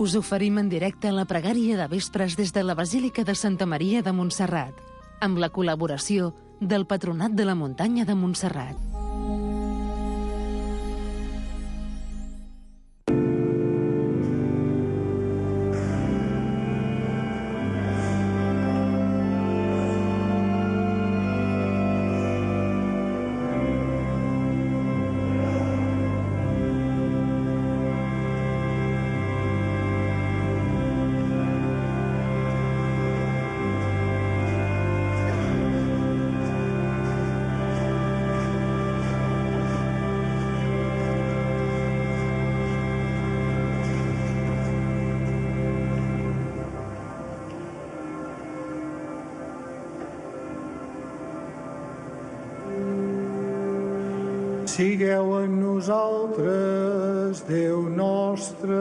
Us oferim en directe la pregària de vespres des de la Basílica de Santa Maria de Montserrat, amb la col·laboració del Patronat de la Muntanya de Montserrat. Sigueu en nosaltres, Déu nostre.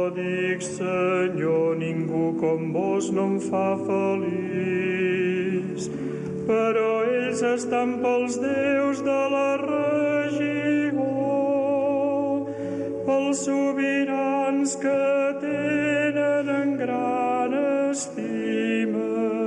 jo dic, Senyor, ningú com vos no em fa feliç, però ells estan pels déus de la regió, pels sobirans que tenen en gran estima,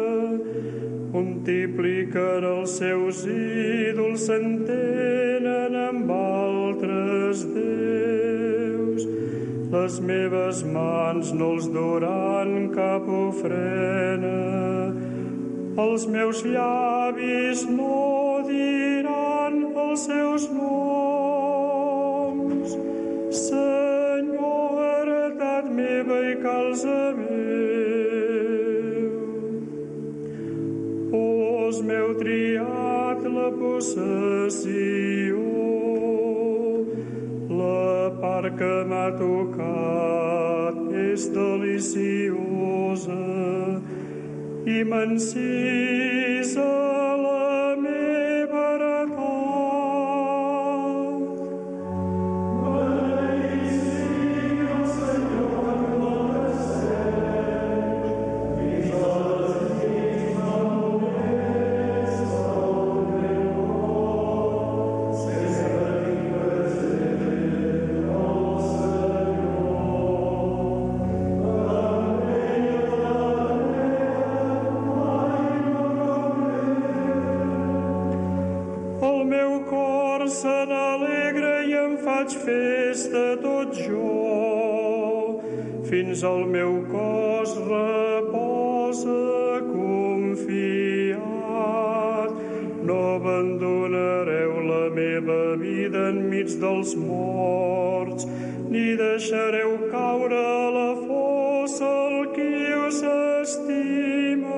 multipliquen els seus ídols, s'entenen amb altres déus. Les meves mans no els duran cap ofrena, els meus llavis no diran els seus noms. Senyor, heretat meva i calze meu, pos meu triat la possessió, la part que m'ha tocat és deliciosa i m'encisa la meva heretat. Beneïsc el Senyor en les cels, fins a les nits només el meu cor, sempre tinc present el El meu cor se n'alegra i em faig festa tot jo, fins al meu cos reposa confiat. No abandonareu la meva vida enmig dels morts, ni deixareu caure a la fossa el qui us estima.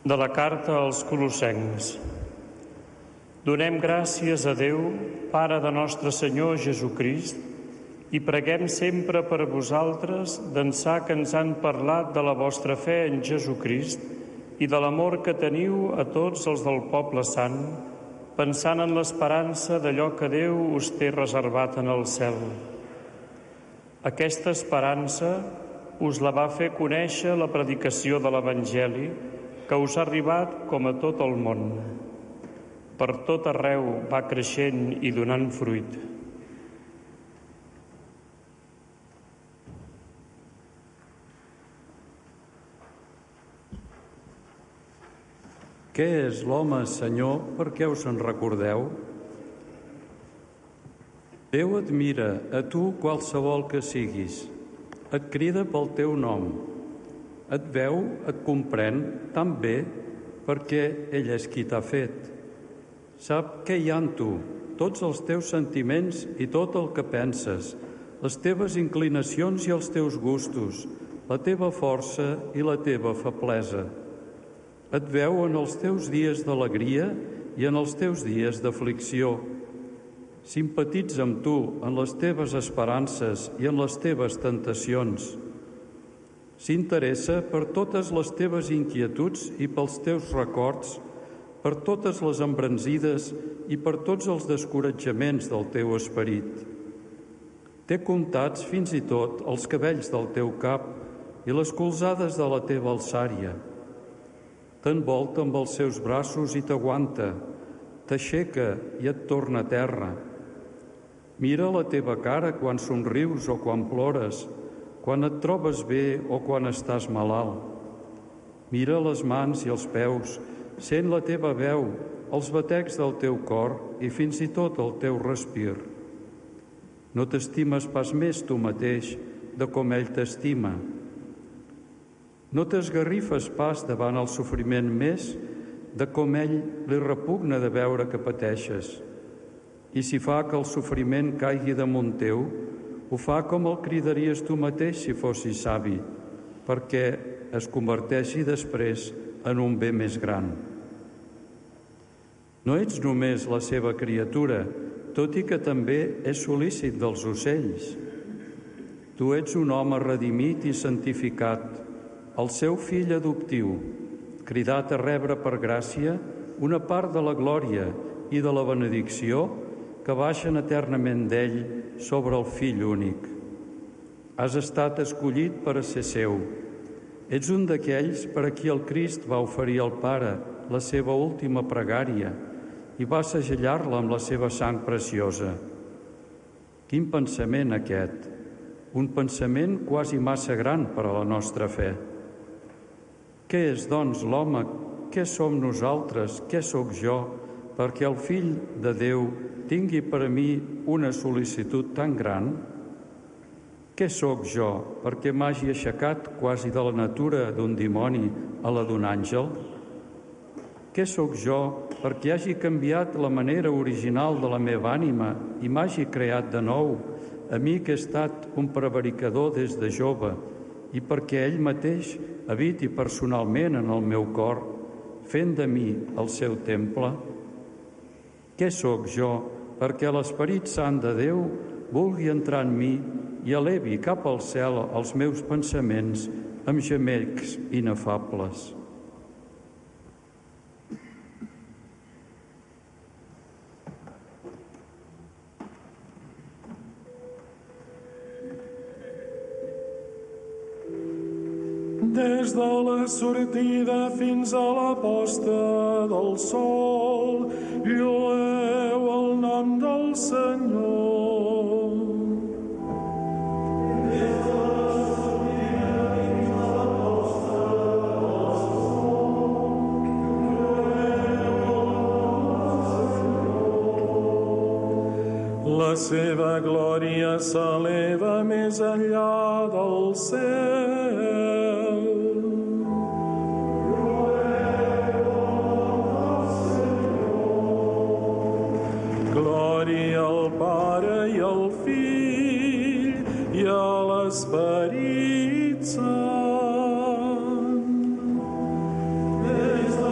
De la carta als Colossencs. Donem gràcies a Déu, Pare de nostre Senyor Jesucrist, i preguem sempre per vosaltres d'ençà que ens han parlat de la vostra fe en Jesucrist i de l'amor que teniu a tots els del poble sant, pensant en l'esperança d'allò que Déu us té reservat en el cel. Aquesta esperança us la va fer conèixer la predicació de l'Evangeli, que us ha arribat com a tot el món. Per tot arreu va creixent i donant fruit. Què és l'home, Senyor, per què us en recordeu? Déu et mira, a tu qualsevol que siguis, et crida pel teu nom, et veu, et comprèn tan bé perquè ell és qui t'ha fet. Sap què hi ha en tu, tots els teus sentiments i tot el que penses, les teves inclinacions i els teus gustos, la teva força i la teva feblesa. Et veu en els teus dies d'alegria i en els teus dies d'aflicció. Simpatitza amb tu en les teves esperances i en les teves tentacions. S'interessa per totes les teves inquietuds i pels teus records, per totes les embranzides i per tots els descoratjaments del teu esperit. Té comptats fins i tot els cabells del teu cap i les colzades de la teva alçària. T'envolta amb els seus braços i t'aguanta, t'aixeca i et torna a terra. Mira la teva cara quan somrius o quan plores, quan et trobes bé o quan estàs malalt. Mira les mans i els peus, sent la teva veu, els batecs del teu cor i fins i tot el teu respir. No t'estimes pas més tu mateix de com ell t'estima. No t'esgarrifes pas davant el sofriment més de com ell li repugna de veure que pateixes. I si fa que el sofriment caigui damunt teu, ho fa com el cridaries tu mateix si fossis savi, perquè es converteixi després en un bé més gran. No ets només la seva criatura, tot i que també és sol·lícit dels ocells. Tu ets un home redimit i santificat, el seu fill adoptiu, cridat a rebre per gràcia una part de la glòria i de la benedicció que baixen eternament d'ell sobre el fill únic. Has estat escollit per a ser seu. Ets un d'aquells per a qui el Crist va oferir al Pare la seva última pregària i va segellar-la amb la seva sang preciosa. Quin pensament aquest! Un pensament quasi massa gran per a la nostra fe. Què és, doncs, l'home? Què som nosaltres? Què sóc jo? Perquè el Fill de Déu tingui per a mi una sol·licitud tan gran? Què sóc jo perquè m'hagi aixecat quasi de la natura d'un dimoni a la d'un àngel? Què sóc jo perquè hagi canviat la manera original de la meva ànima i m'hagi creat de nou, a mi que he estat un prevaricador des de jove, i perquè ell mateix habiti personalment en el meu cor, fent de mi el seu temple? Què sóc jo perquè l'Esperit Sant de Déu vulgui entrar en mi i elevi cap al cel els meus pensaments amb gemecs inefables? Des de la sortida fins a la posta del sol, lloeu el nom del Senyor. Des de la sortida fins a la posta del sol, lloeu el nom del Senyor. La seva glòria s'eleva més enllà del cel. Glòria al Pare i al Fill i a l'Esperit Sant. Des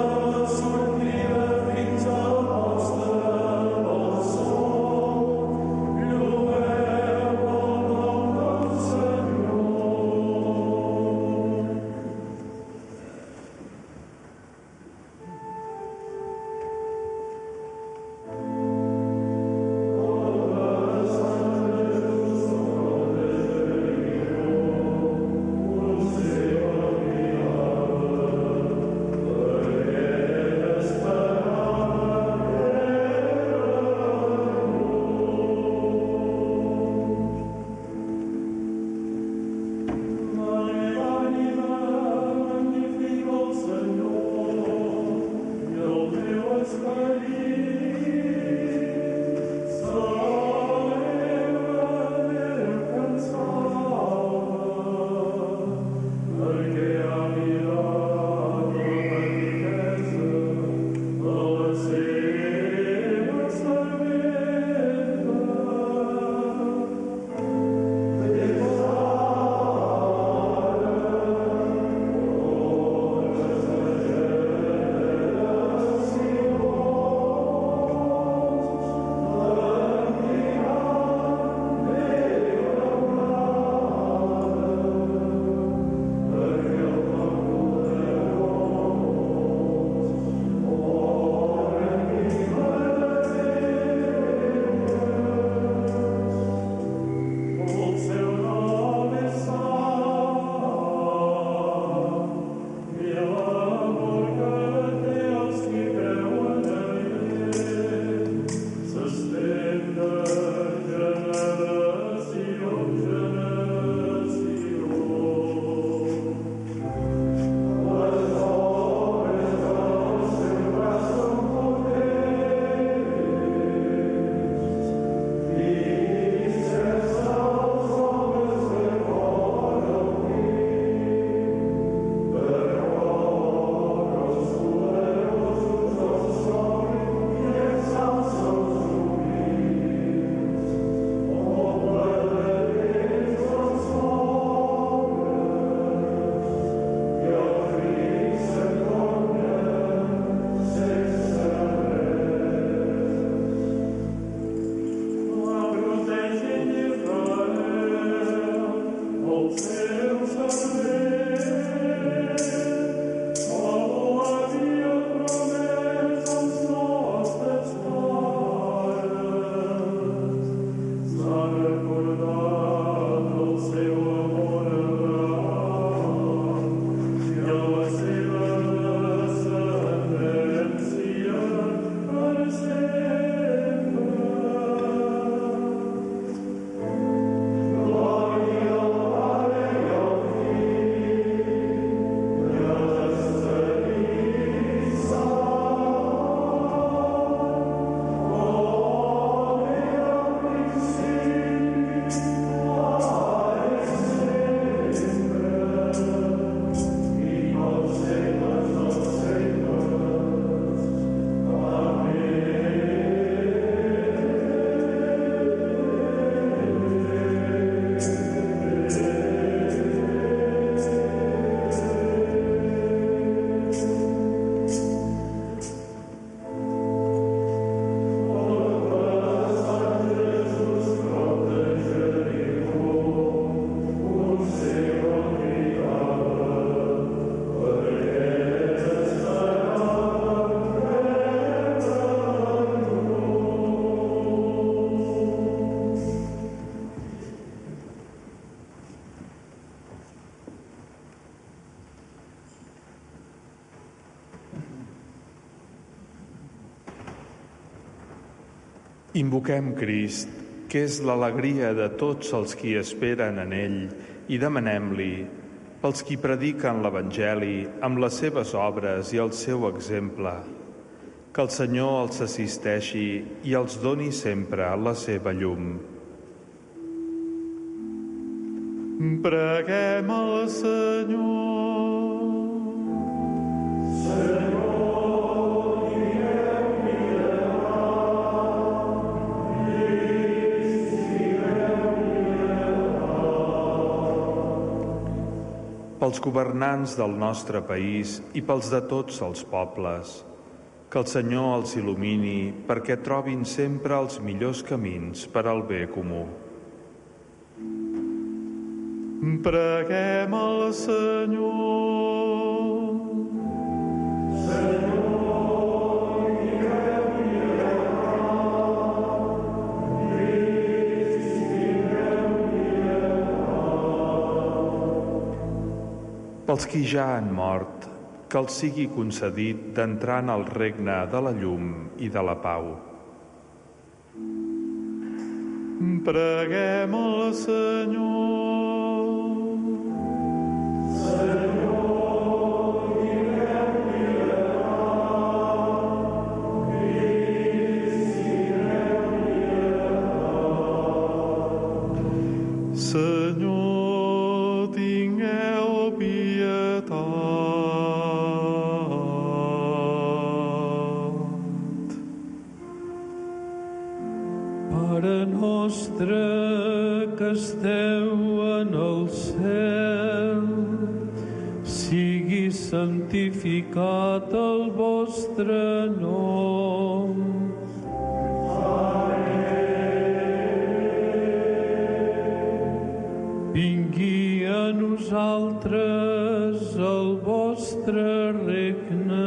Invoquem Crist, que és l'alegria de tots els qui esperen en ell, i demanem-li, pels qui prediquen l'Evangeli amb les seves obres i el seu exemple, que el Senyor els assisteixi i els doni sempre la seva llum. Preguem al Senyor. Pels governants del nostre país i pels de tots els pobles, que el Senyor els il·lumini perquè trobin sempre els millors camins per al bé comú. Preguem al Senyor. Pels qui ja han mort, que els sigui concedit d'entrar en el regne de la llum i de la pau. Preguem al Senyor. Senyor, tingueu pietat. Pare nostre que esteu en el cel, sigui santificat el vostre nom. Vingui a nosaltres el vostre regne.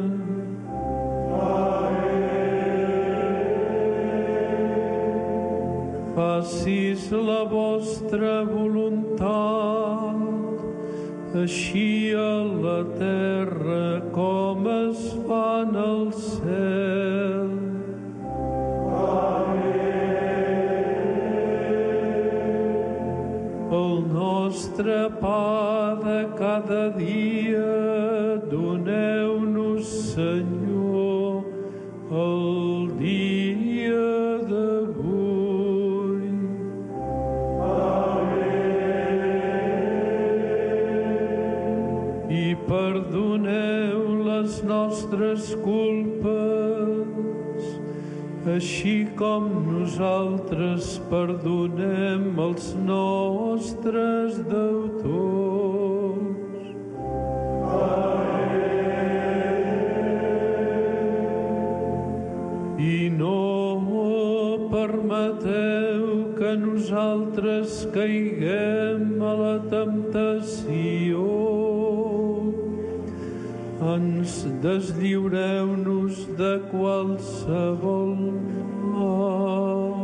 Facis la vostra voluntat, així a la terra com es fa en el cel. El nostre pa de cada dia doneu-nos, Senyor, el dia d'avui. I perdoneu les nostres culpes, així com nosaltres perdonem els nostres deutors. I no permeteu que nosaltres caiguem a la temptació. Ens deslliureu-nos de qualsevol mal.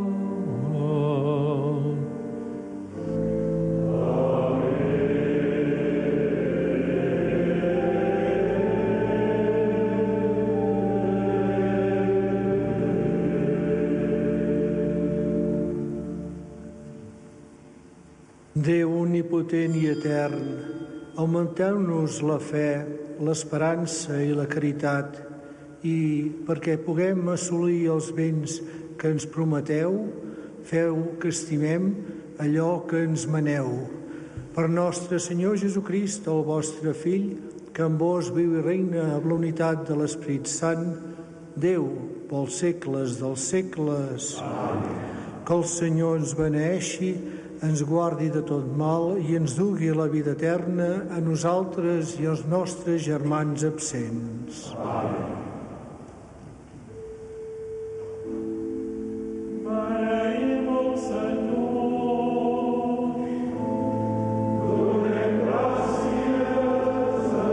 Déu omnipotent i etern, augmenteu-nos la fe, l'esperança i la caritat, i perquè puguem assolir els béns que ens prometeu, feu que estimem allò que ens maneu. Per nostre Senyor Jesucrist, el vostre Fill, que amb vos viu i reina amb la unitat de l'Esprit Sant, Déu, pels segles dels segles. Amén. Que el Senyor ens beneeixi, ens guardi de tot mal i ens dugui a la vida eterna a nosaltres i als nostres germans absents. Amén. Beneïm el Senyor, donem gràcies a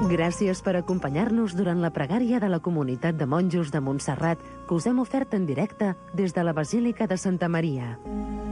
Gràcies per acompanyar-nos durant la pregària de la Comunitat de Monjos de Montserrat que us hem ofert en directe des de la Basílica de Santa Maria.